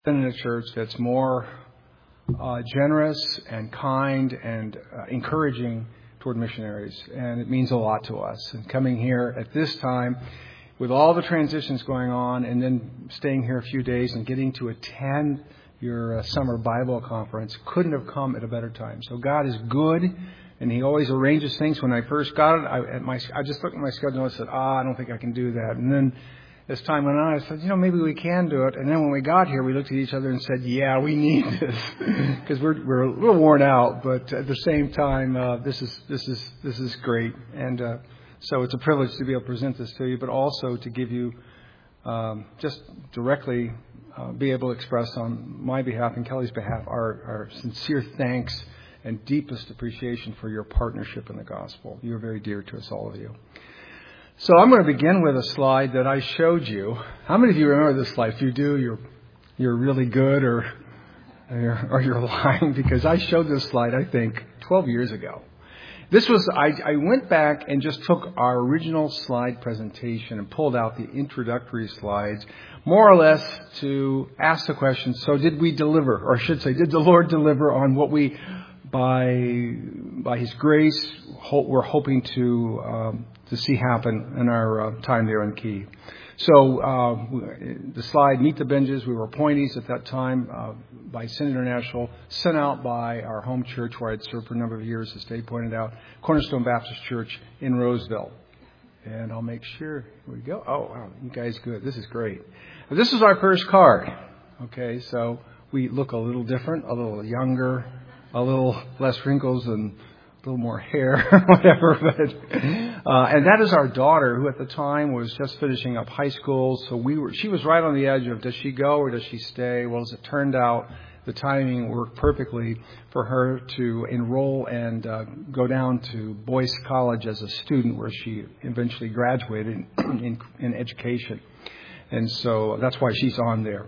In a church that's more generous and kind and encouraging toward missionaries, and it means a lot to us. And coming here at this time, with all the transitions going on, and then staying here a few days and getting to attend your summer Bible conference, couldn't have come at a better time. So God is good, and He always arranges things. When I first got it, I just looked at my schedule and said, I don't think I can do that. And then as time went on, I said, maybe we can do it. And then when we got here, we looked at each other and said, yeah, we need this, because we're a little worn out. But at the same time, this is great, and so it's a privilege to be able to present this to you, but also to give you just directly be able to express on my behalf and Kelly's behalf our sincere thanks and deepest appreciation for your partnership in the gospel. You're very dear to us, all of you. So I'm going to begin with a slide that I showed you. How many of you remember this slide? If you do, you're really good, or you're lying, because I showed this slide, I think, 12 years ago. This was, I went back and just took our original slide presentation and pulled out the introductory slides, more or less to ask the question, so did we deliver? Or I should say, did the Lord deliver on what we, by His grace, we're hoping to see happen in our time there in Kyiv? So the slide, Meet the Benjes, we were appointees at that time by Sin International, sent out by our home church where I'd served for a number of years, as Dave pointed out, Cornerstone Baptist Church in Roseville. And I'll make sure, here we go. Oh, wow, you guys good. This is great. This is our first card. Okay, so we look a little different, a little younger, a little less wrinkles and a little more hair, whatever. But and that is our daughter, who at the time was just finishing up high school. So she was right on the edge of, does she go or does she stay? Well, as it turned out, the timing worked perfectly for her to enroll and go down to Boyce College as a student, where she eventually graduated in education. And so that's why she's on there.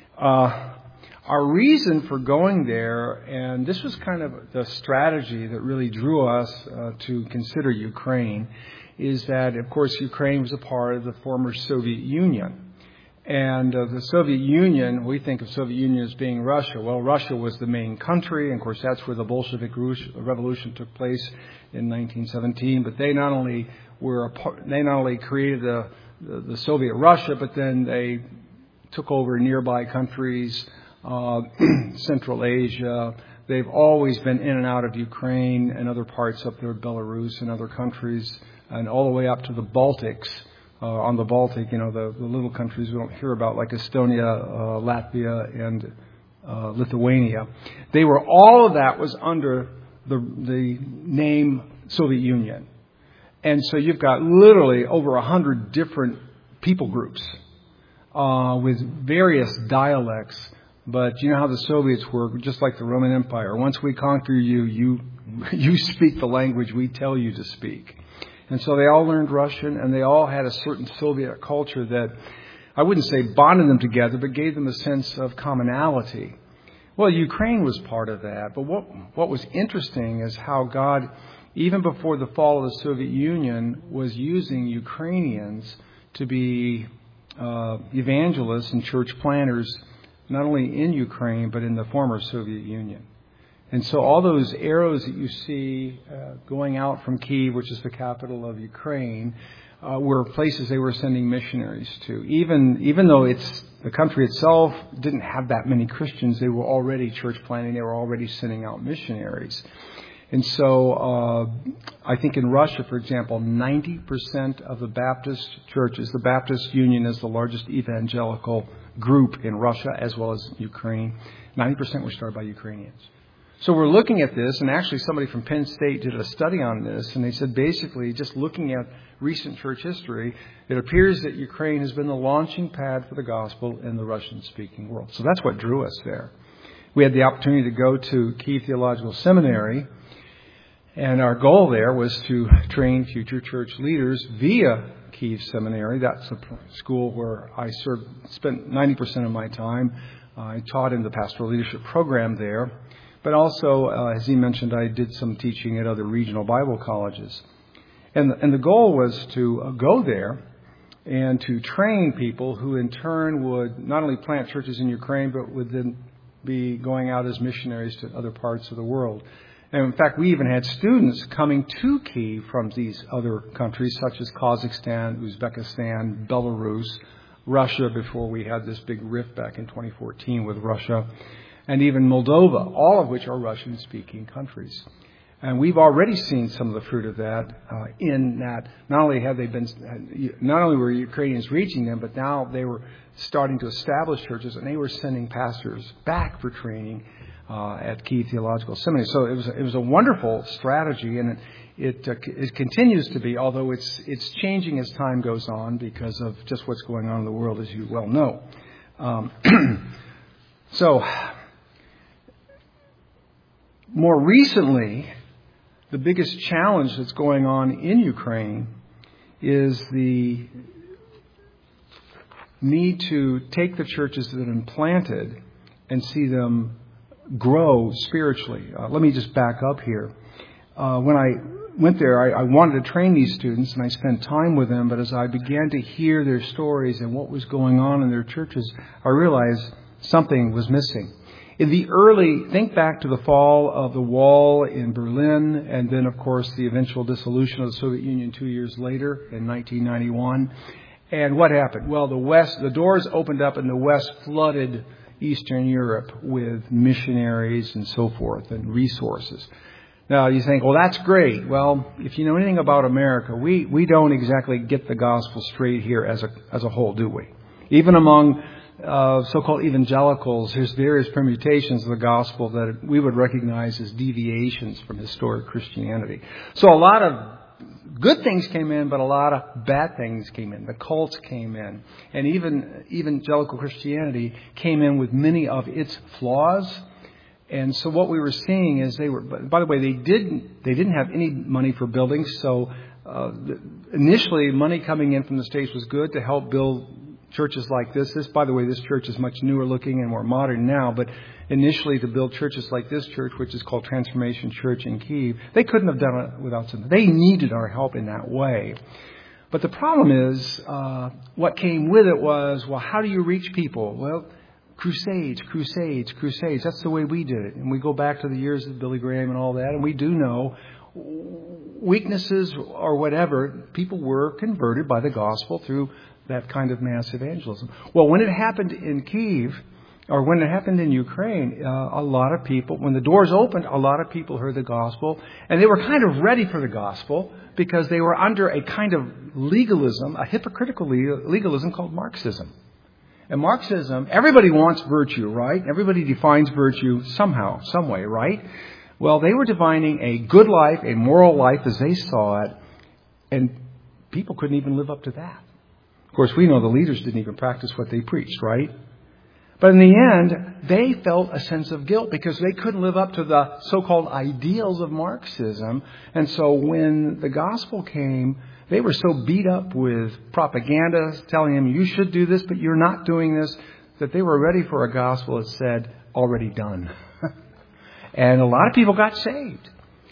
Our reason for going there, and this was kind of the strategy that really drew us to consider Ukraine, is that, of course, Ukraine was a part of the former Soviet Union. And the Soviet Union, we think of Soviet Union as being Russia. Well, Russia was the main country, and of course that's where the Bolshevik Revolution took place in 1917. But they not only created the Soviet Russia, but then they took over nearby countries, Central Asia. They've always been in and out of Ukraine and other parts up there, Belarus and other countries, and all the way up to the Baltics. On the Baltic, the little countries we don't hear about, like Estonia, Latvia, and Lithuania. All of that was under the name Soviet Union. And so you've got literally over 100 different people groups with various dialects. But you know how the Soviets were, just like the Roman Empire. Once we conquer you speak the language we tell you to speak. And so they all learned Russian, and they all had a certain Soviet culture that I wouldn't say bonded them together, but gave them a sense of commonality. Well, Ukraine was part of that. But what was interesting is how God, even before the fall of the Soviet Union, was using Ukrainians to be evangelists and church planters, not only in Ukraine, but in the former Soviet Union. And so all those arrows that you see going out from Kyiv, which is the capital of Ukraine, were places they were sending missionaries to. Even though the country itself didn't have that many Christians, they were already church planting. They were already sending out missionaries. And so I think in Russia, for example, 90% of the Baptist churches, the Baptist Union is the largest evangelical group in Russia as well as Ukraine. 90% were started by Ukrainians. So we're looking at this, and actually somebody from Penn State did a study on this, and they said basically, just looking at recent church history, it appears that Ukraine has been the launching pad for the gospel in the Russian-speaking world. So that's what drew us there. We had the opportunity to go to Kyiv Theological Seminary, and our goal there was to train future church leaders via Kyiv Seminary. That's a school where I spent 90% of my time. I taught in the pastoral leadership program there. But also, as he mentioned, I did some teaching at other regional Bible colleges. And the goal was to go there and to train people who in turn would not only plant churches in Ukraine, but would then be going out as missionaries to other parts of the world. And in fact, we even had students coming to Kyiv from these other countries, such as Kazakhstan, Uzbekistan, Belarus, Russia, before we had this big rift back in 2014 with Russia, and even Moldova, all of which are Russian-speaking countries. And we've already seen some of the fruit of that in that not only were Ukrainians reaching them, but now they were starting to establish churches, and they were sending pastors back for training at Kyiv Theological Seminary. So it was a wonderful strategy, and it continues to be, although it's changing as time goes on because of just what's going on in the world, as you well know. So more recently, the biggest challenge that's going on in Ukraine is the need to take the churches that have been planted and see them grow spiritually. Let me just back up here. When I went there, I wanted to train these students, and I spent time with them, but as I began to hear their stories and what was going on in their churches, I realized something was missing. Think back to the fall of the wall in Berlin, and then, of course, the eventual dissolution of the Soviet Union 2 years later in 1991. And what happened? Well, the doors opened up, and the West flooded Eastern Europe with missionaries and so forth and resources. Now, you think, well, that's great. Well, if you know anything about America, we don't exactly get the gospel straight here as a whole, do we? Even among so-called evangelicals, there's various permutations of the gospel that we would recognize as deviations from historic Christianity. So a lot of good things came in, but a lot of bad things came in. The cults came in, and even evangelical Christianity came in with many of its flaws. And so what we were seeing is by the way, they didn't have any money for buildings. So initially, money coming in from the States was good to help build churches like this. By the way, this church is much newer looking and more modern now, but initially to build churches like this church, which is called Transformation Church in Kyiv, they couldn't have done it without something. They needed our help in that way. But the problem is, what came with it was, well, how do you reach people? Well, crusades. That's the way we did it. And we go back to the years of Billy Graham and all that, and we do know weaknesses or whatever, people were converted by the gospel through that kind of mass evangelism. Well, when it happened in Kyiv, or when it happened in Ukraine, a lot of people, when the doors opened, a lot of people heard the gospel, and they were kind of ready for the gospel because they were under a kind of legalism, a hypocritical legalism called Marxism. And Marxism, everybody wants virtue, right? Everybody defines virtue somehow, some way, right? Well, they were defining a good life, a moral life as they saw it, and people couldn't even live up to that. Of course, we know the leaders didn't even practice what they preached, right? But in the end, they felt a sense of guilt because they couldn't live up to the so-called ideals of Marxism. And so when the gospel came, they were so beat up with propaganda telling them, you should do this, but you're not doing this, that they were ready for a gospel that said, already done. And a lot of people got saved.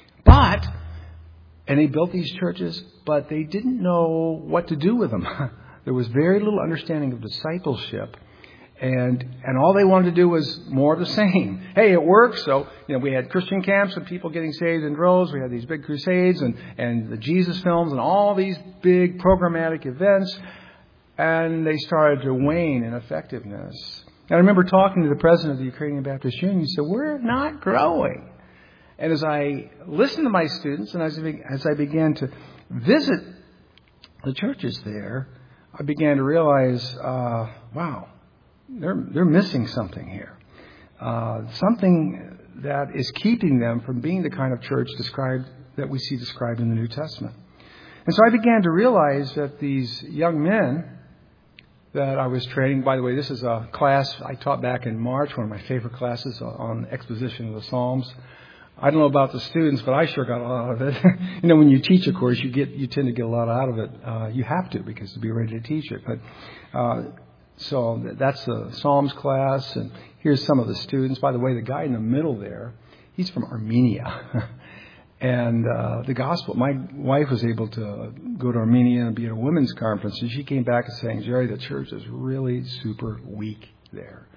And they built these churches, but they didn't know what to do with them. There was very little understanding of discipleship. And all they wanted to do was more of the same. Hey, it works. So, we had Christian camps and people getting saved in droves. We had these big crusades and the Jesus films and all these big programmatic events. And they started to wane in effectiveness. And I remember talking to the president of the Ukrainian Baptist Union. He said, we're not growing. And as I listened to my students and as I began to visit the churches there, I began to realize, wow, they're missing something here. Something that is keeping them from being the kind of church that we see described in the New Testament. And so I began to realize that these young men that I was training, by the way, this is a class I taught back in March, one of my favorite classes on exposition of the Psalms. I don't know about the students, but I sure got a lot out of it. When you teach a course, you tend to get a lot out of it. You have to, because to be ready to teach it. But so that's the Psalms class, and here's some of the students. By the way, the guy in the middle there, he's from Armenia. And the gospel, my wife was able to go to Armenia and be at a women's conference, and she came back and saying, Jerry, the church is really super weak there.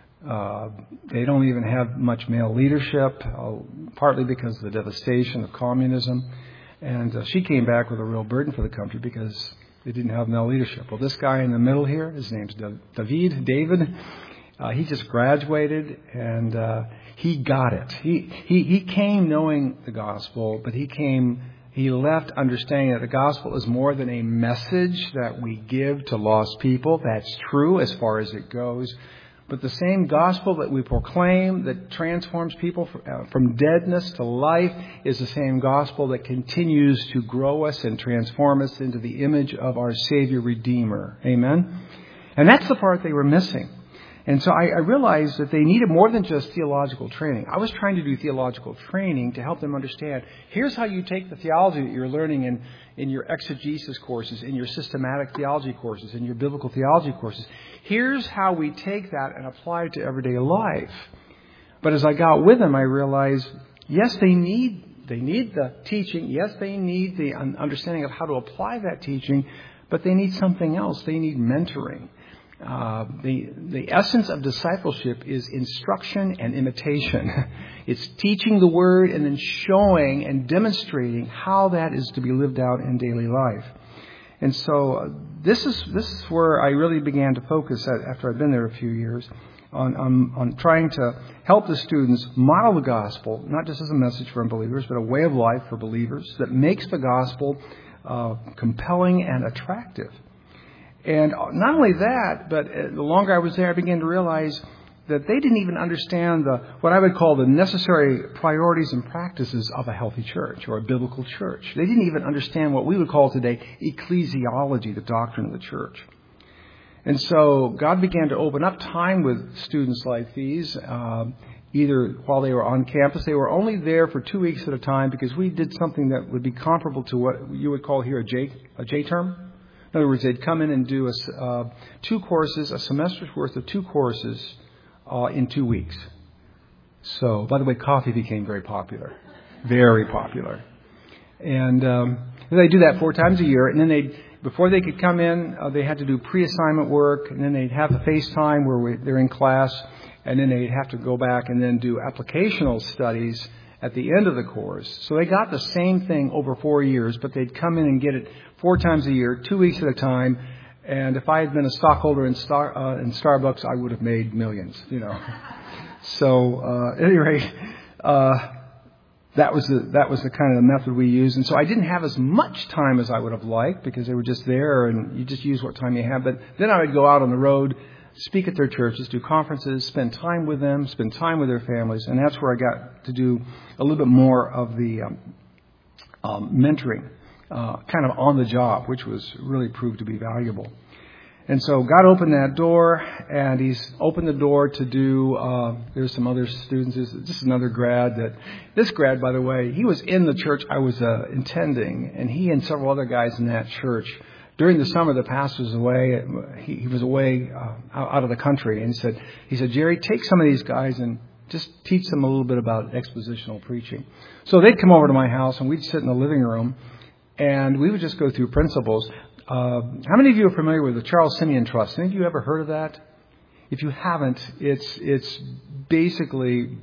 They don't even have much male leadership, partly because of the devastation of communism. And she came back with a real burden for the country because they didn't have male leadership. Well, this guy in the middle here, his name's David. He just graduated, and he got it. He came knowing the gospel, but he left understanding that the gospel is more than a message that we give to lost people. That's true as far as it goes. But the same gospel that we proclaim that transforms people from deadness to life is the same gospel that continues to grow us and transform us into the image of our Savior Redeemer. Amen? And that's the part they were missing. And so I realized that they needed more than just theological training. I was trying to do theological training to help them understand, here's how you take the theology that you're learning in your exegesis courses, in your systematic theology courses, in your biblical theology courses. Here's how we take that and apply it to everyday life. But as I got with them, I realized, yes, they need the teaching. Yes, they need the understanding of how to apply that teaching, but they need something else. They need mentoring. The essence of discipleship is instruction and imitation. It's teaching the word and then showing and demonstrating how that is to be lived out in daily life. And so this is where I really began to focus after I'd been there a few years on trying to help the students model the gospel, not just as a message for unbelievers, but a way of life for believers that makes the gospel compelling and attractive. And not only that, but the longer I was there, I began to realize that they didn't even understand what I would call the necessary priorities and practices of a healthy church or a biblical church. They didn't even understand what we would call today ecclesiology, the doctrine of the church. And so God began to open up time with students like these, either while they were on campus. They were only there for 2 weeks at a time because we did something that would be comparable to what you would call here a J term. In other words, they'd come in and do two courses, a semester's worth of 2 courses in 2 weeks. So, by the way, coffee became very popular. Very popular. And they do that 4 times a year. And then before they could come in, they had to do pre-assignment work. And then they'd have the FaceTime where they're in class. And then they'd have to go back and then do applicational studies at the end of the course. So they got the same thing over 4 years, but they'd come in and get it 4 times a year, 2 weeks at a time. And if I had been a stockholder in Starbucks, I would have made millions, So, at any rate, that was the kind of method we used. And so I didn't have as much time as I would have liked because they were just there and you just use what time you have. But then I would go out on the road, speak at their churches, do conferences, spend time with them, spend time with their families. And that's where I got to do a little bit more of the mentoring, kind of on the job, which was really proved to be valuable. And so God opened that door, and He's opened the door to do, there's some other students, just another grad this grad, by the way, he was in the church I was attending, and he and several other guys in that church, during the summer, the pastor was away. He was away out of the country, and he said, Jerry, take some of these guys and just teach them a little bit about expositional preaching. So they'd come over to my house, and we'd sit in the living room, and we would just go through principles. How many of you are familiar with the Charles Simeon Trust? Any of you ever heard of that? If you haven't, it's basically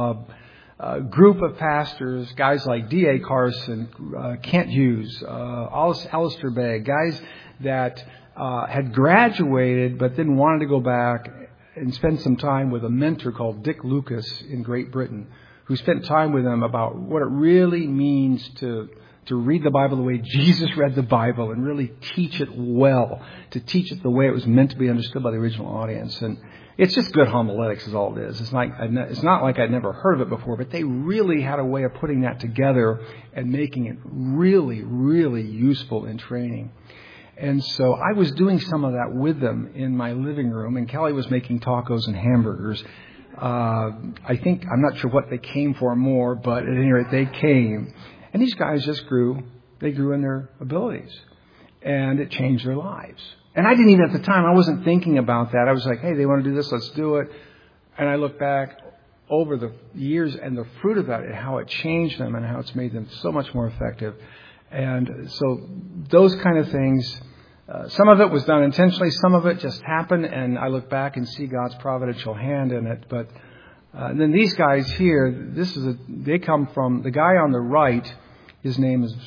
a group of pastors, guys like D.A. Carson, Kent Hughes, Alistair Begg, guys that had graduated but then wanted to go back and spend some time with a mentor called Dick Lucas in Great Britain, who spent time with them about what it really means to read the Bible the way Jesus read the Bible and really teach it well, to teach it the way it was meant to be understood by the original audience. And it's just good homiletics is all it is. It's not like I'd never heard of it before, but they really had a way of putting that together and making it really, really useful in training. And so I was doing some of that with them in my living room, and Kelly was making tacos and hamburgers. I'm not sure what they came for more, but at any rate, they came. And these guys just grew. They grew in their abilities. And it changed their lives. And I didn't even at the time, I wasn't thinking about that. I was like, hey, they want to do this, let's do it. And I look back, over the years and the fruit of that and how it changed them and how it's made them so much more effective. And so those kind of things, some of it was done intentionally, some of it just happened, and I look back and see God's providential hand in it. But then these guys here, they come from, the guy on the right, his name is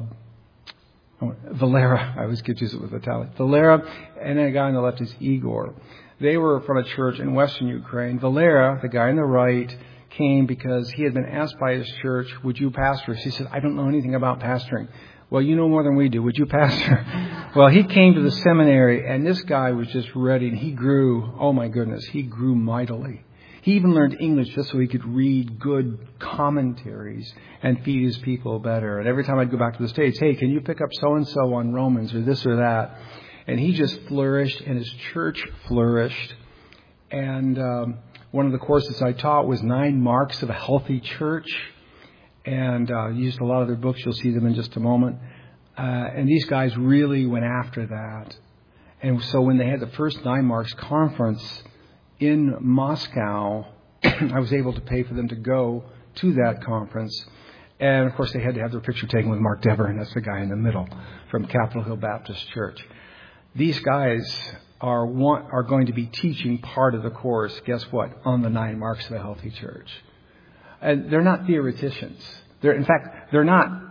Valera. I always confuse it with Vitaly. Valera, and then the guy on the left is Igor. They were from a church in western Ukraine. Valera, the guy on the right, came because he had been asked by his church, would you pastor? He said, I don't know anything about pastoring. Well, you know more than we do. Would you pastor? Well, he came to the seminary, and this guy was just ready, and he grew, oh my goodness, he grew mightily. He even learned English just so he could read good commentaries and feed his people better. And every time I'd go back to the States, hey, can you pick up so-and-so on Romans or this or that? And he just flourished, and his church flourished. And one of the courses I taught was 9 Marks of a Healthy Church. And used a lot of their books. You'll see them in just a moment. And these guys really went after that. And so when they had the first 9 Marks conference in Moscow, I was able to pay for them to go to that conference. And, of course, they had to have their picture taken with Mark Dever, and that's the guy in the middle from Capitol Hill Baptist Church. These guys are going to be teaching part of the course, guess what, on the 9 Marks of a Healthy Church. And they're not theoreticians. They're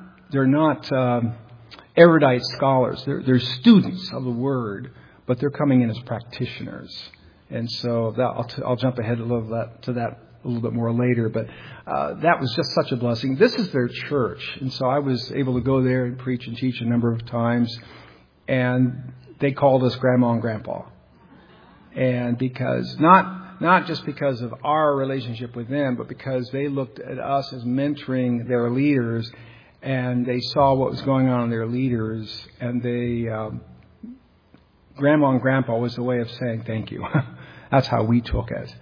not erudite scholars. They're students of the Word, but they're coming in as practitioners. And so I'll jump ahead to that a little bit more later. But that was just such a blessing. This is their church, and so I was able to go there and preach and teach a number of times. And they called us Grandma and Grandpa, and because not just because of our relationship with them, but because they looked at us as mentoring their leaders, and they saw what was going on in their leaders, and they, Grandma and Grandpa was a way of saying thank you. That's how we took it.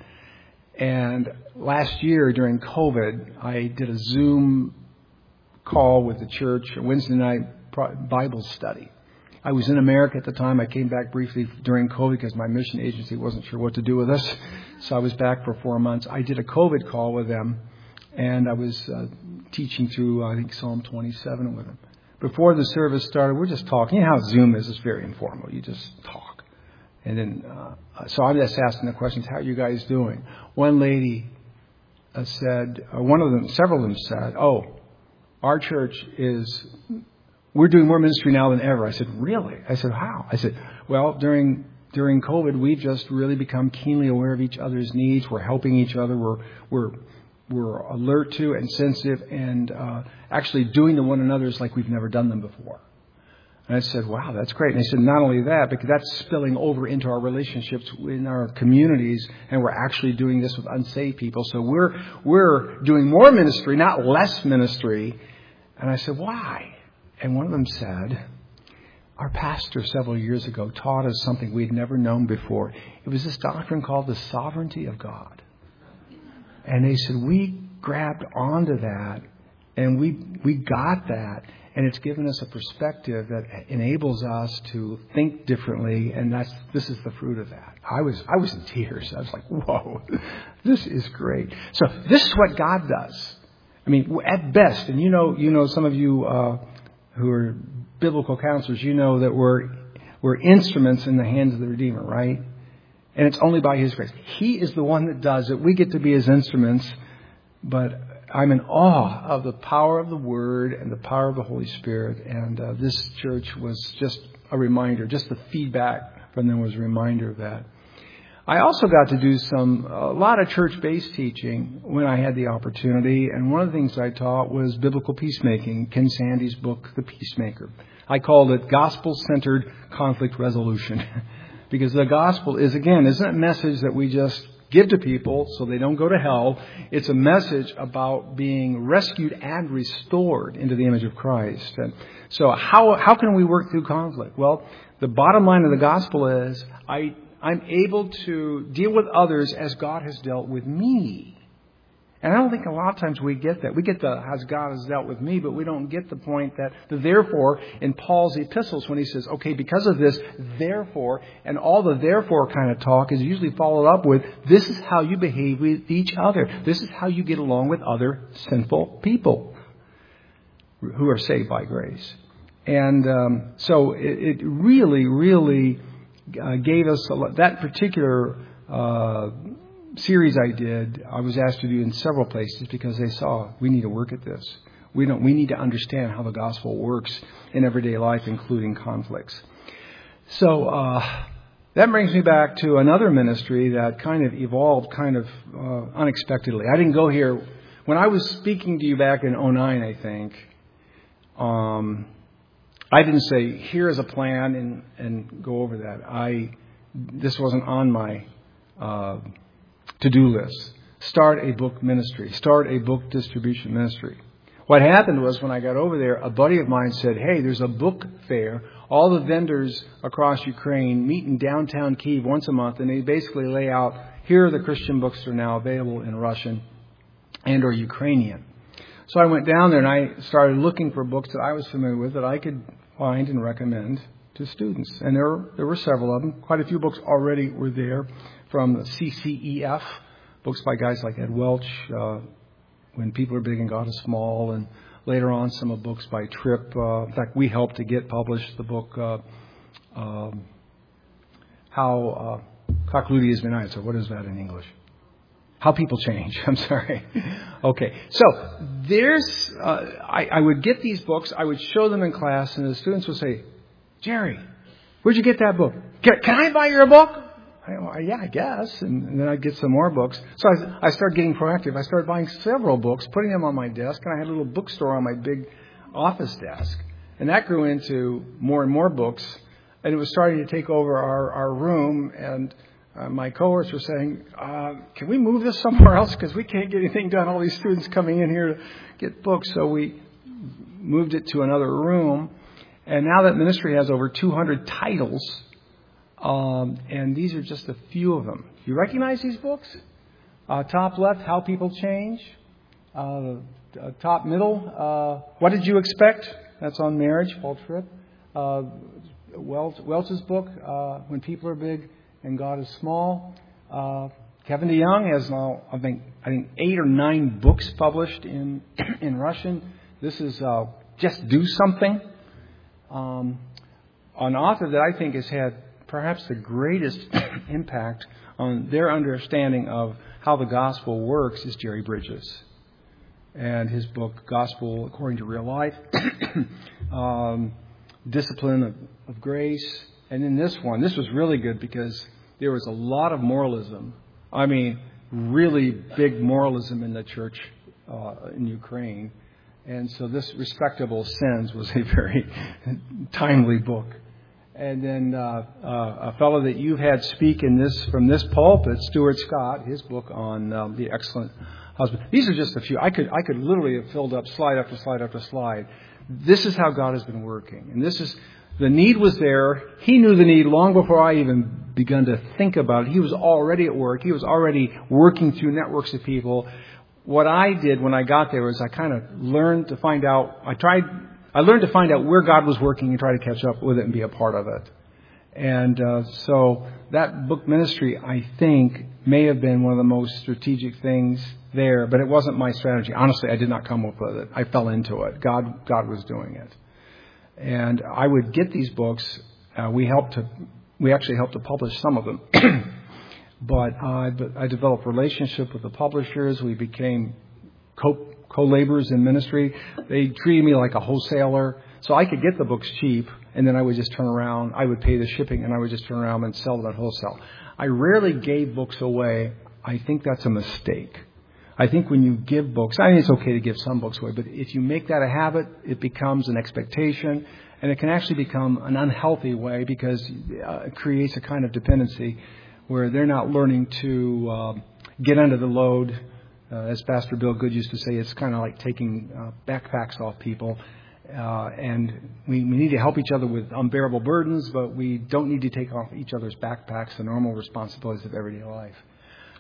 And last year during COVID, I did a Zoom call with the church, a Wednesday night Bible study. I was in America at the time. I came back briefly during COVID because my mission agency wasn't sure what to do with us. So I was back for 4 months. I did a COVID call with them, and I was teaching through, I think, Psalm 27 with them. Before the service started, we're just talking. You know how Zoom is. It's very informal. You just talk. And then, so I'm just asking the questions, how are you guys doing? One lady said, several of them said, our church we're doing more ministry now than ever. I said, really? I said, how? I said, well, during COVID, we've just really become keenly aware of each other's needs. We're helping each other. We're alert to and sensitive and actually doing to one another's like we've never done them before. And I said, wow, that's great. And they said, not only that, because that's spilling over into our relationships in our communities, and we're actually doing this with unsaved people. So we're doing more ministry, not less ministry. And I said, why? And one of them said, our pastor several years ago taught us something we'd never known before. It was this doctrine called the sovereignty of God. And they said, we grabbed onto that, and we got that. And it's given us a perspective that enables us to think differently, and this is the fruit of that. I was in tears. I was like, whoa, this is great. So this is what God does. I mean, at best, and you know, some of you who are biblical counselors, you know that we're instruments in the hands of the Redeemer, right? And it's only by His grace. He is the one that does it. We get to be His instruments, but I'm in awe of the power of the Word and the power of the Holy Spirit. And this church was just a reminder. Just the feedback from them was a reminder of that. I also got to do a lot of church-based teaching when I had the opportunity. And one of the things I taught was biblical peacemaking, Ken Sande's book, The Peacemaker. I called it Gospel-Centered Conflict Resolution. Because the gospel isn't a message that we just give to people so they don't go to hell. It's a message about being rescued and restored into the image of Christ. And so how can we work through conflict? Well, the bottom line of the gospel is I'm able to deal with others as God has dealt with me. And I don't think a lot of times we get that. We get the, as God has dealt with me, but we don't get the point that the therefore in Paul's epistles when he says, okay, because of this, therefore, and all the therefore kind of talk is usually followed up with, this is how you behave with each other. This is how you get along with other sinful people who are saved by grace. And so it really, really gave us that particular series I was asked to do in several places because they saw we need to work at this. We need to understand how the gospel works in everyday life, including conflicts. So that brings me back to another ministry that kind of evolved unexpectedly. I didn't go here when I was speaking to you back in 2009, I think. I didn't say here's a plan and go over that. This wasn't on my to-do list. Start a book ministry. Start a book distribution ministry. What happened was when I got over there, a buddy of mine said, hey, there's a book fair. All the vendors across Ukraine meet in downtown Kyiv once a month, and they basically lay out, here are the Christian books that are now available in Russian and or Ukrainian. So I went down there and I started looking for books that I was familiar with that I could find and recommend to students. And there were several of them. Quite a few books already were there from the CCEF, books by guys like Ed Welch, When People Are Big and God Is Small, and later on some of books by Tripp. In fact, we helped to get published the book How Kakludi Has Been United. So what is that in English? How People Change. I'm sorry. Okay. So there's, I would get these books, I would show them in class, and the students would say, Jerry, where'd you get that book? Can I buy your book? Yeah, I guess. And then I'd get some more books. So I started getting proactive. I started buying several books, putting them on my desk, and I had a little bookstore on my big office desk. And that grew into more and more books, and it was starting to take over our room, and my cohorts were saying, can we move this somewhere else? Because we can't get anything done. All these students coming in here to get books. So we moved it to another room. And now that ministry has over 200 titles, and these are just a few of them. You recognize these books? Top left, How People Change. Top middle, What Did You Expect? That's on marriage, Paul Tripp. Welch's book, When People Are Big and God Is Small. Kevin DeYoung has now, I think 8 or 9 books published in Russian. This is Just Do Something. An author that I think has had perhaps the greatest impact on their understanding of how the gospel works is Jerry Bridges. And his book, Gospel According to Real Life, Discipline of Grace. And in this was really good because there was a lot of moralism. I mean, really big moralism in the church in Ukraine. And so this Respectable Sins was a very timely book. And then a fellow that you've had speak from this pulpit, Stuart Scott, his book on The Excellent Husband. These are just a few. I could literally have filled up slide after slide after slide. This is how God has been working. And the need was there. He knew the need long before I even begun to think about it. He was already at work. He was already working through networks of people. What I did when I got there was I kind of learned to find out. I learned to find out where God was working and try to catch up with it and be a part of it. And so that book ministry, I think, may have been one of the most strategic things there, but it wasn't my strategy. Honestly, I did not come up with it. I fell into it. God was doing it. And I would get these books. We actually helped to publish some of them. But I developed a relationship with the publishers. We became co-laborers in ministry. They treated me like a wholesaler. So I could get the books cheap, and then I would just turn around. I would pay the shipping, and I would just turn around and sell them at wholesale. I rarely gave books away. I think that's a mistake. I think when you give books, I mean, it's okay to give some books away, but if you make that a habit, it becomes an expectation, and it can actually become an unhealthy way because it creates a kind of dependency where they're not learning to get under the load. As Pastor Bill Good used to say, it's kind of like taking backpacks off people. And we need to help each other with unbearable burdens, but we don't need to take off each other's backpacks, the normal responsibilities of everyday life.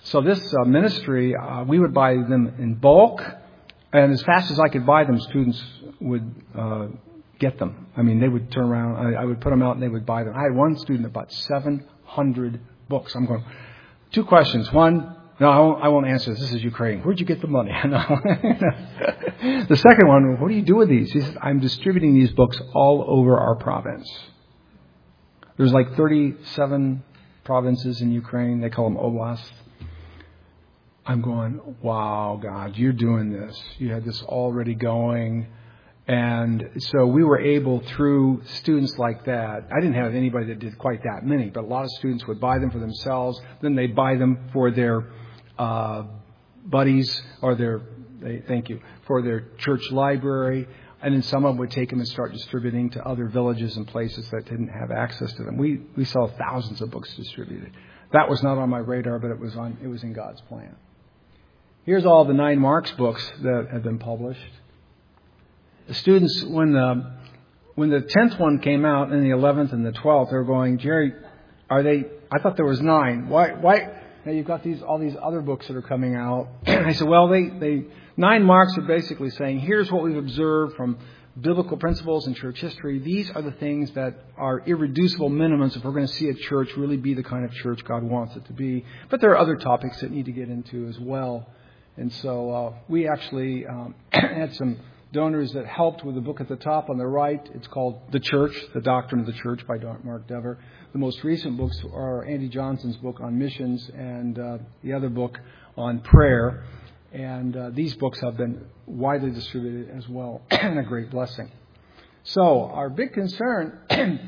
So this ministry, we would buy them in bulk, and as fast as I could buy them, students would get them. I mean, they would turn around. I would put them out, and they would buy them. I had one student that bought 700 books. I'm going, 2 questions. One, no, I won't answer this. This is Ukraine. Where'd you get the money? The second one, what do you do with these? He says, I'm distributing these books all over our province. There's like 37 provinces in Ukraine. They call them oblasts. I'm going, wow, God, you're doing this. You had this already going. And so we were able, through students like that, I didn't have anybody that did quite that many, but a lot of students would buy them for themselves. Then they'd buy them for their buddies or for their church library. And then some of them would take them and start distributing to other villages and places that didn't have access to them. We saw thousands of books distributed. That was not on my radar, but it was in God's plan. Here's all the 9 Marks books that have been published. The students, when the 10th one came out and the 11th and the 12th, they were going, Jerry, I thought there was 9. Why? Now you've got all these other books that are coming out. I said, well, 9 Marks are basically saying, here's what we've observed from biblical principles and church history. These are the things that are irreducible minimums if we're going to see a church really be the kind of church God wants it to be. But there are other topics that need to get into as well. And so we actually had some donors that helped with the book at the top on the right. It's called The Church, The Doctrine of the Church by Mark Dever. The most recent books are Andy Johnson's book on missions and the other book on prayer. And these books have been widely distributed as well, and a great blessing. So our big concern,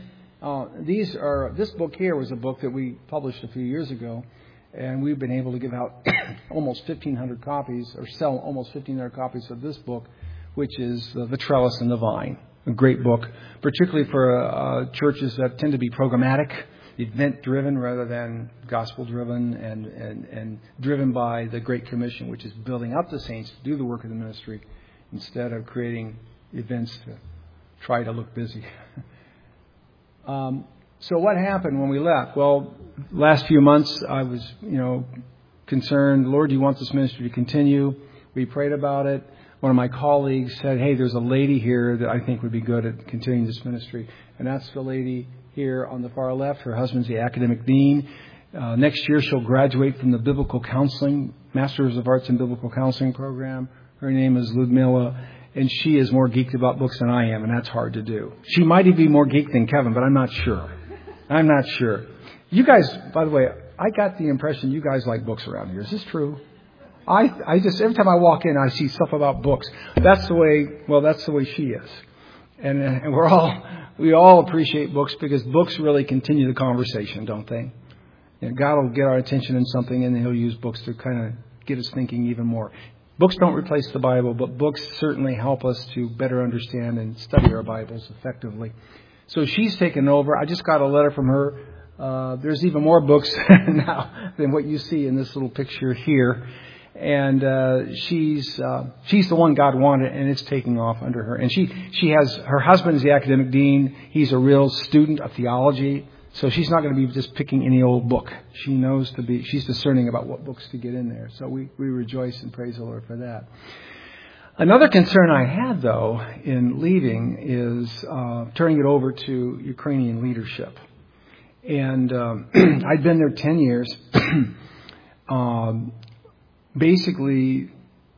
this book here was a book that we published a few years ago, and we've been able to give out almost 1,500 copies, or sell almost 1,500 copies of this book, which is The Trellis and the Vine. A great book, particularly for churches that tend to be programmatic, event-driven rather than gospel-driven, and driven by the Great Commission, which is building up the saints to do the work of the ministry instead of creating events to try to look busy. So what happened when we left? Well, last few months I was, concerned. Lord, do you want this ministry to continue? We prayed about it. One of my colleagues said, hey, there's a lady here that I think would be good at continuing this ministry. And that's the lady here on the far left. Her husband's the academic dean. Next year she'll graduate from the Biblical Counseling, Masters of Arts in Biblical Counseling program. Her name is Ludmila. And she is more geeked about books than I am, and that's hard to do. She might even be more geeked than Kevin, but I'm not sure. You guys, by the way, I got the impression you guys like books around here. Is this true? I just, every time I walk in, I see stuff about books. That's the way she is. And we all appreciate books because books really continue the conversation, don't they? God will get our attention in something, and He'll use books to kind of get us thinking even more. Books don't replace the Bible, but books certainly help us to better understand and study our Bibles effectively. So she's taken over. I just got a letter from her. There's even more books now than what you see in this little picture here. And she's the one God wanted, and it's taking off under her. And she has, her husband is the academic dean. He's a real student of theology. So she's not going to be just picking any old book. She's discerning about what books to get in there. So we rejoice and praise the Lord for that. Another concern I had, though, in leaving is turning it over to Ukrainian leadership. And I'd been there 10 years. Basically,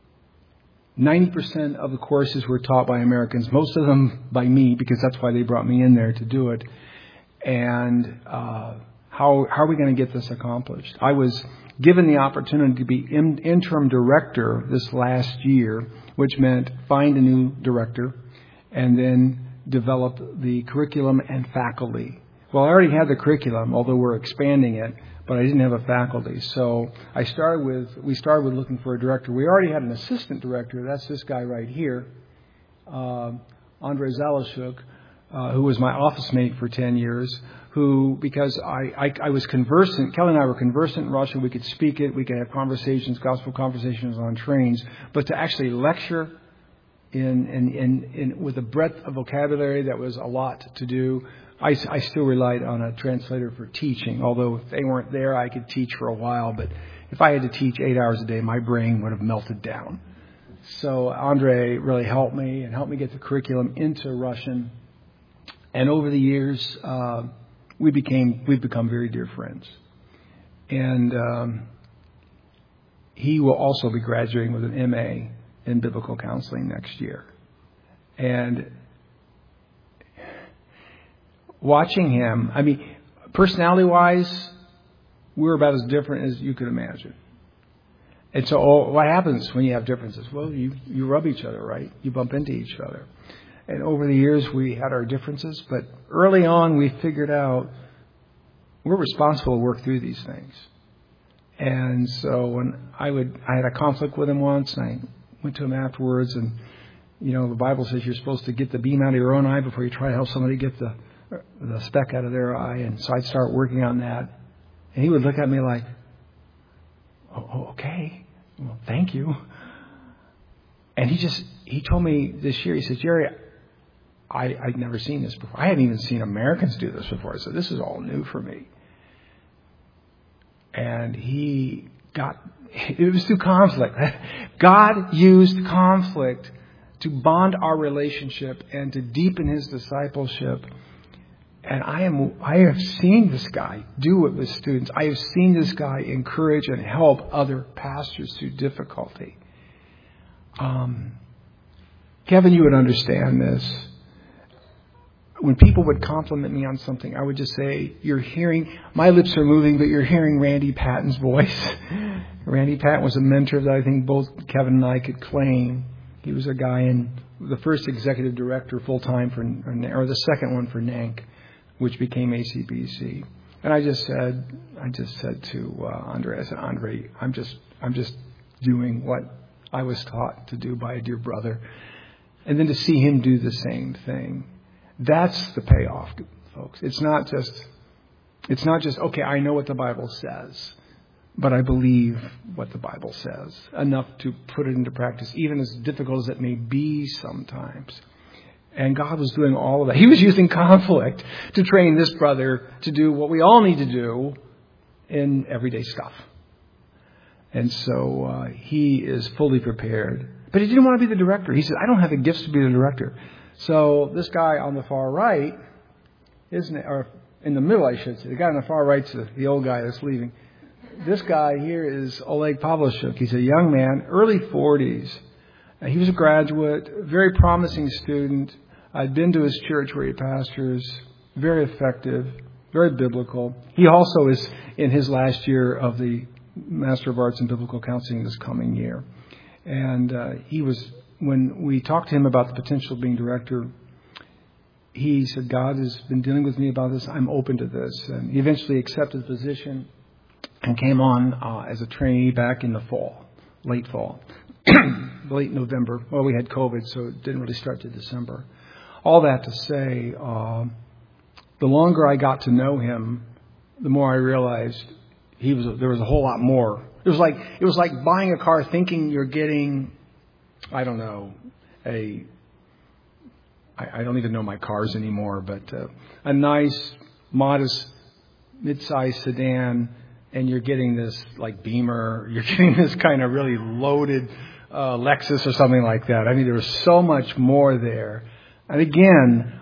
90% of the courses were taught by Americans, most of them by me, because that's why they brought me in there to do it. And how are we going to get this accomplished? I was given the opportunity to be interim director this last year, which meant find a new director and then develop the curriculum and faculty. Well, I already had the curriculum, although we're expanding it, but I didn't have a faculty. So we started with looking for a director. We already had an assistant director. That's this guy right here, Andrei Zalashuk, who was my office mate for 10 years, who, because I was conversant, Kelly and I were conversant in Russian, we could speak it, we could have conversations, gospel conversations on trains, but to actually lecture in with a breadth of vocabulary that was a lot to do. I still relied on a translator for teaching, although if they weren't there, I could teach for a while, but if I had to teach 8 hours a day, my brain would have melted down. So Andre really helped me and helped me get the curriculum into Russian. And over the years, we've become very dear friends. And he will also be graduating with an MA in biblical counseling next year. And watching him, I mean, personality-wise, we're about as different as you could imagine. And so what happens when you have differences? Well, you rub each other, right? You bump into each other. And over the years, we had our differences. But early on, we figured out we're responsible to work through these things. And so when I had a conflict with him once, and I went to him afterwards, and, you know, the Bible says you're supposed to get the beam out of your own eye before you try to help somebody get the speck out of their eye. And so I'd start working on that. And he would look at me like, oh, okay, well, thank you. And he told me this year, he said, Jerry, I'd never seen this before. I hadn't even seen Americans do this before. So this is all new for me. And it was through conflict. God used conflict to bond our relationship and to deepen his discipleship. And I have seen this guy do it with students. I have seen this guy encourage and help other pastors through difficulty. Kevin, you would understand this. When people would compliment me on something, I would just say, my lips are moving, but you're hearing Randy Patton's voice. Randy Patton was a mentor that I think both Kevin and I could claim. He was a guy the first executive director full-time or the second one for NANC, which became ACBC. And I just said to Andre, I said, Andre, I'm just doing what I was taught to do by a dear brother. And then to see him do the same thing. That's the payoff, folks. It's not just, okay, I know what the Bible says, but I believe what the Bible says enough to put it into practice, even as difficult as it may be sometimes. And God was doing all of that. He was using conflict to train this brother to do what we all need to do in everyday stuff. And so he is fully prepared. But he didn't want to be the director. He said, I don't have the gifts to be the director. So this guy on the far right, or in the middle, I should say, the guy on the far right's the old guy that's leaving. This guy here is Oleg Pavlychuk. He's a young man, early 40s. He was a graduate, very promising student. I'd been to his church where he pastors, very effective, very biblical. He also is in his last year of the Master of Arts in Biblical Counseling this coming year. And when we talked to him about the potential of being director, he said, God has been dealing with me about this. I'm open to this. And he eventually accepted the position and came on as a trainee back in the fall, late fall, late November. Well, we had COVID, so it didn't really start to December. All that to say, the longer I got to know him, the more I realized there was a whole lot more. It was like buying a car thinking you're getting, I don't know, I don't even know my cars anymore, but a nice, modest, mid-sized sedan, and you're getting this like Beamer, you're getting this kind of really loaded Lexus or something like that. I mean, there was so much more there. And again,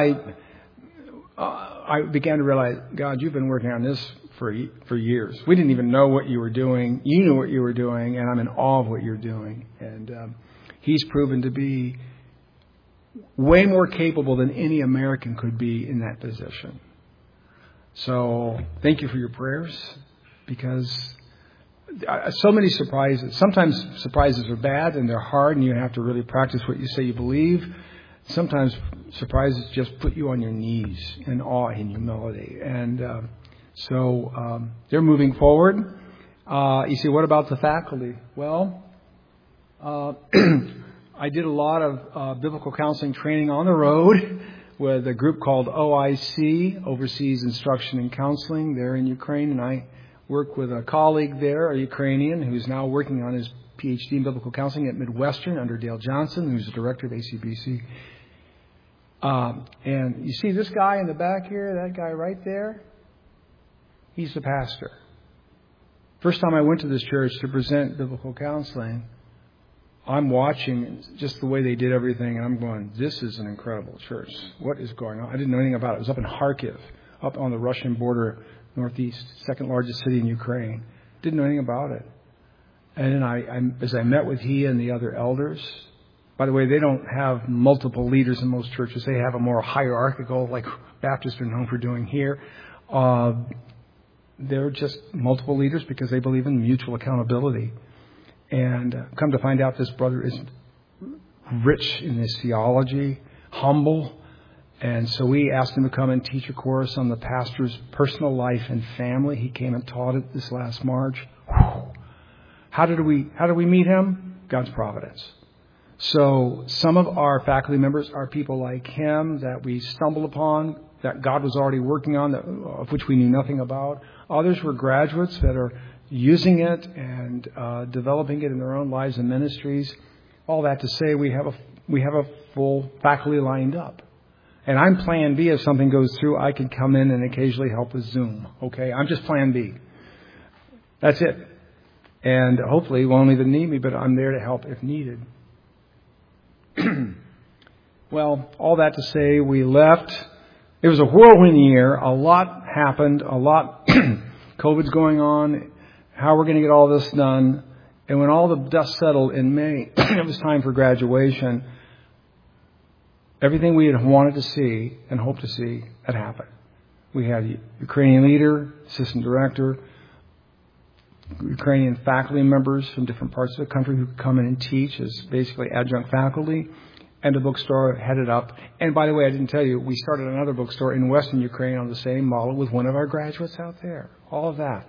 I began to realize, God, you've been working on this for years. We didn't even know what you were doing. You knew what you were doing, and I'm in awe of what you're doing. And he's proven to be way more capable than any American could be in that position. So thank you for your prayers, because so many surprises. Sometimes surprises are bad and they're hard, and you have to really practice what you say you believe. Sometimes surprises just put you on your knees in awe and humility. And so they're moving forward. You say, what about the faculty? Well, I did a lot of biblical counseling training on the road with a group called OIC, Overseas Instruction and Counseling, there in Ukraine. And I work with a colleague there, a Ukrainian, who's now working on his PhD in biblical counseling at Midwestern under Dale Johnson, who's the director of ACBC. And you see this guy in the back here, that guy right there, he's the pastor. First time I went to this church to present biblical counseling, I'm watching just the way they did everything, and I'm going, this is an incredible church. What is going on? I didn't know anything about it. It was up in Kharkiv, up on the Russian border, northeast, second largest city in Ukraine. Didn't know anything about it. And then as I met with he and the other elders, by the way, they don't have multiple leaders in most churches. They have a more hierarchical, like Baptists are known for doing here. They're just multiple leaders because they believe in mutual accountability. And come to find out, this brother is rich in his theology, humble. And so we asked him to come and teach a course on the pastor's personal life and family. He came and taught it this last March. How did we meet him? God's providence. So some of our faculty members are people like him that we stumbled upon, that God was already working on, of which we knew nothing about. Others were graduates that are using it and developing it in their own lives and ministries. All that to say, we have a full faculty lined up. And I'm plan B. If something goes through, I can come in and occasionally help with Zoom. Okay? I'm just plan B. That's it. And hopefully you won't even need me, but I'm there to help if needed. Well, all that to say, we left. It was a whirlwind year. A lot happened. A lot. COVID's going on. How we're going to get all this done. And when all the dust settled in May, it was time for graduation. Everything we had wanted to see and hoped to see had happened. We had a Ukrainian leader, assistant director, Ukrainian faculty members from different parts of the country who could come in and teach as basically adjunct faculty, and a bookstore headed up. And by the way, I didn't tell you, we started another bookstore in Western Ukraine on the same model with one of our graduates out there. All of that.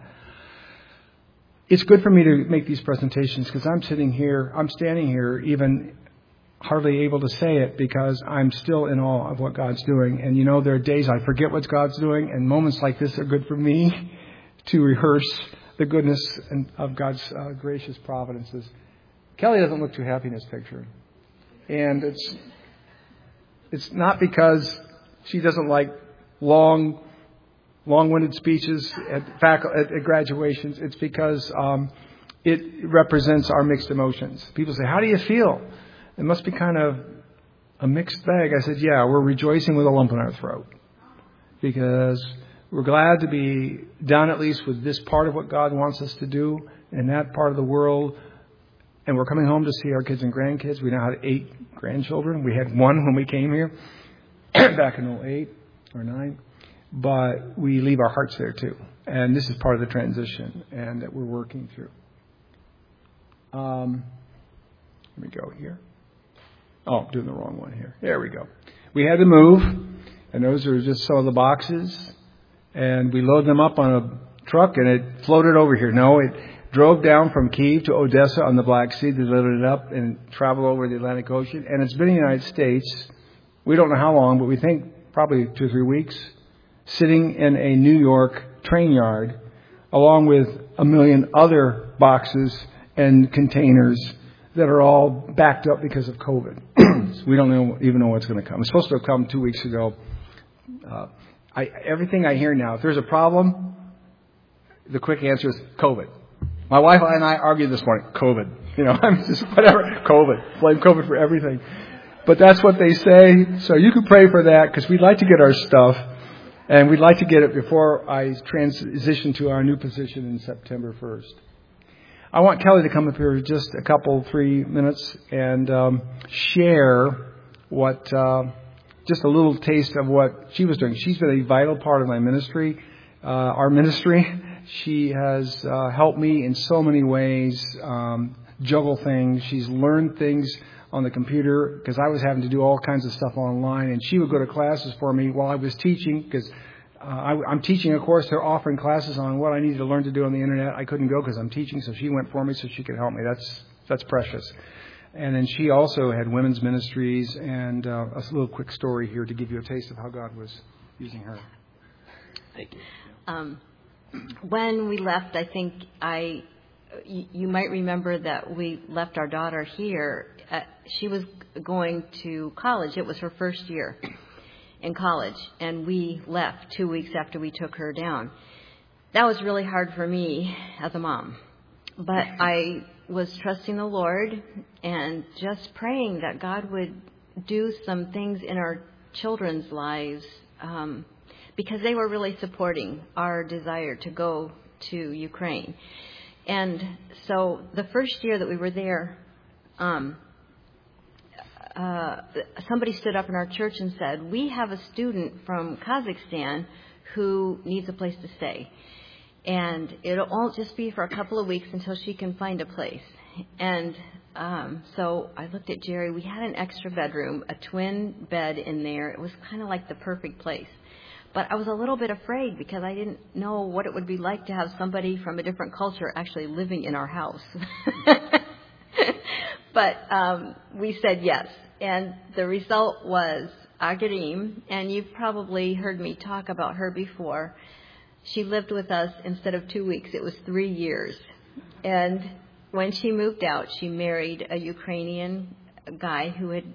It's good for me to make these presentations because I'm standing here even hardly able to say it because I'm still in awe of what God's doing. And there are days I forget what God's doing, and moments like this are good for me to rehearse the goodness of God's gracious providences. Kelly doesn't look too happy in this picture. And it's not because she doesn't like long-winded speeches at graduations. It's because it represents our mixed emotions. People say, how do you feel? It must be kind of a mixed bag. I said, yeah, we're rejoicing with a lump in our throat because we're glad to be done at least with this part of what God wants us to do in that part of the world. And we're coming home to see our kids and grandkids. We now have 8 grandchildren. We had 1 when we came here back in 2008 or 9. But we leave our hearts there too. And this is part of the transition and that we're working through. Let me go here. Oh, I'm doing the wrong one here. There we go. We had to move. And those are just some of the boxes. And we load them up on a truck and it floated over here. No, it drove down from Kyiv to Odessa on the Black Sea. They loaded it up and traveled over the Atlantic Ocean. And it's been in the United States. We don't know how long, but we think probably 2 or 3 weeks. Sitting in a New York train yard, along with 1 million other boxes and containers that are all backed up because of COVID. So we don't even know what's going to come. It's supposed to have come 2 weeks ago. Everything I hear now, if there's a problem, the quick answer is COVID. My wife and I argued this morning, COVID. I'm just whatever, COVID. Blame COVID for everything. But that's what they say. So you can pray for that because we'd like to get our stuff. And we'd like to get it before I transition to our new position in September 1st. I want Kelly to come up here just a couple, 3 minutes and share just a little taste of what she was doing. She's been a vital part of my ministry, our ministry. She has helped me in so many ways juggle things. She's learned things on the computer because I was having to do all kinds of stuff online, and she would go to classes for me while I was teaching because I'm teaching a course. They're offering classes on what I needed to learn to do on the internet. I couldn't go because I'm teaching, so she went for me so she could help me. That's precious. And then she also had women's ministries, and a little quick story here to give you a taste of how God was using her. Thank you. When we left, I think you might remember that we left our daughter here. She was going to college. It was her first year in college, and we left 2 weeks after we took her down. that was really hard for me as a mom. But I was trusting the Lord and just praying that God would do some things in our children's lives, because they were really supporting our desire to go to Ukraine. And so the first year that we were there, somebody stood up in our church and said, we have a student from Kazakhstan who needs a place to stay. And it'll all just be for a couple of weeks until she can find a place. And so I looked at Jerry. We had an extra bedroom, a twin bed in there. It was kind of like the perfect place. But I was a little bit afraid because I didn't know what it would be like to have somebody from a different culture actually living in our house. But we said yes. And the result was Agarim, and you've probably heard me talk about her before. She lived with us instead of 2 weeks. It was 3 years. And when she moved out, she married a Ukrainian guy who had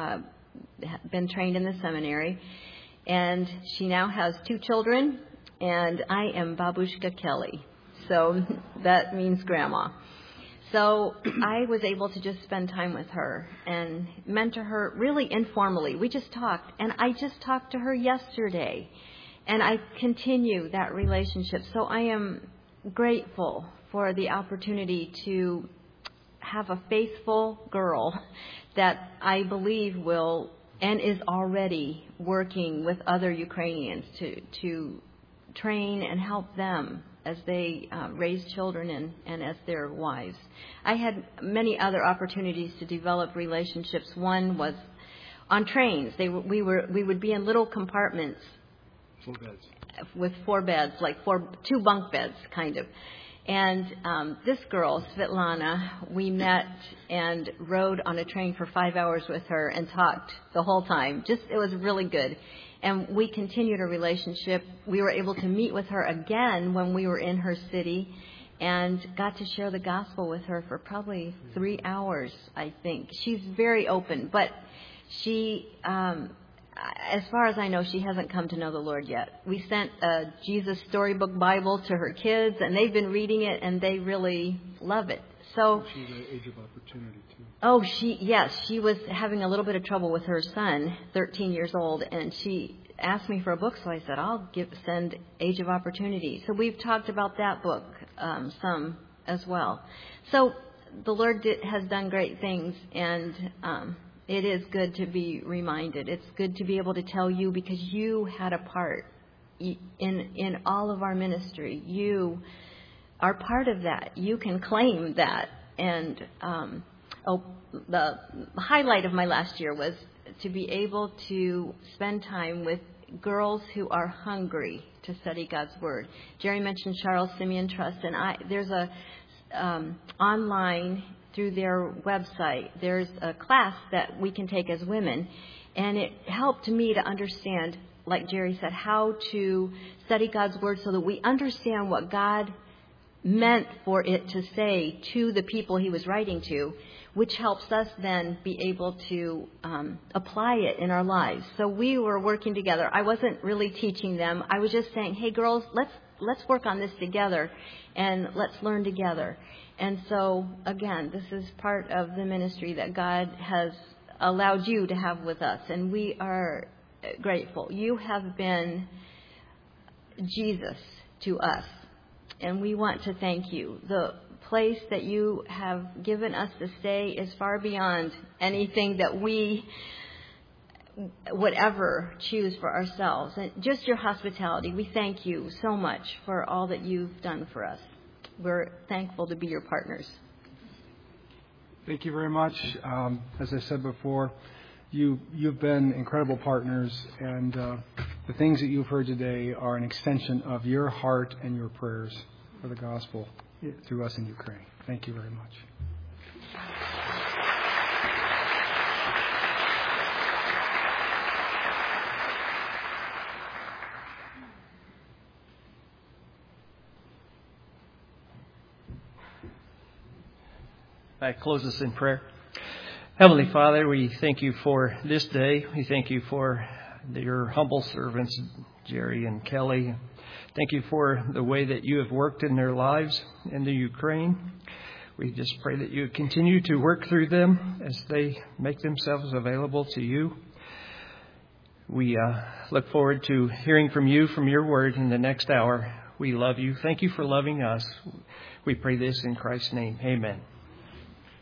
been trained in the seminary. And she now has 2 children, and I am Babushka Kelly. So that means grandma. So I was able to just spend time with her and mentor her really informally. We just talked, and I just talked to her yesterday. And I continue that relationship. So I am grateful for the opportunity to have a faithful girl that I believe will and is already working with other Ukrainians to train and help them as they raise children and as their wives. I had many other opportunities to develop relationships. One was on trains. We would be in little compartments. 4 beds. With 4 beds, like 2 bunk beds, kind of. And this girl, Svetlana, we met and rode on a train for 5 hours with her and talked the whole time. It was really good. And we continued a relationship. We were able to meet with her again when we were in her city and got to share the gospel with her for probably 3 hours, I think. She's very open, but she... as far as I know, she hasn't come to know the Lord yet. We sent a Jesus Storybook Bible to her kids, and they've been reading it, and they really love it. So she's at Age of Opportunity, too. Oh, she was having a little bit of trouble with her son, 13 years old, and she asked me for a book, so I said, I'll send Age of Opportunity. So we've talked about that book some as well. So the Lord has done great things, and it is good to be reminded. It's good to be able to tell you because you had a part in all of our ministry. You are part of that. You can claim that. And the highlight of my last year was to be able to spend time with girls who are hungry to study God's Word. Jerry mentioned Charles Simeon Trust, and there's a online through their website, there's a class that we can take as women, and it helped me to understand, like Jerry said, how to study God's Word so that we understand what God meant for it to say to the people He was writing to, which helps us then be able to apply it in our lives. So we were working together. I wasn't really teaching them. I was just saying, hey, girls, let's work on this together, and let's learn together. And so, again, this is part of the ministry that God has allowed you to have with us, and we are grateful. You have been Jesus to us, and we want to thank you. The place that you have given us to stay is far beyond anything that we would ever choose for ourselves. And just your hospitality, we thank you so much for all that you've done for us. We're thankful to be your partners. Thank you very much. As I said before, you've been incredible partners, and the things that you've heard today are an extension of your heart and your prayers for the gospel through us in Ukraine. Thank you very much. I close us in prayer. Heavenly Father, we thank you for this day. We thank you for your humble servants, Jerry and Kelly. Thank you for the way that you have worked in their lives in the Ukraine. We just pray that you continue to work through them as they make themselves available to you. We look forward to hearing from you, from your word in the next hour. We love you. Thank you for loving us. We pray this in Christ's name. Amen.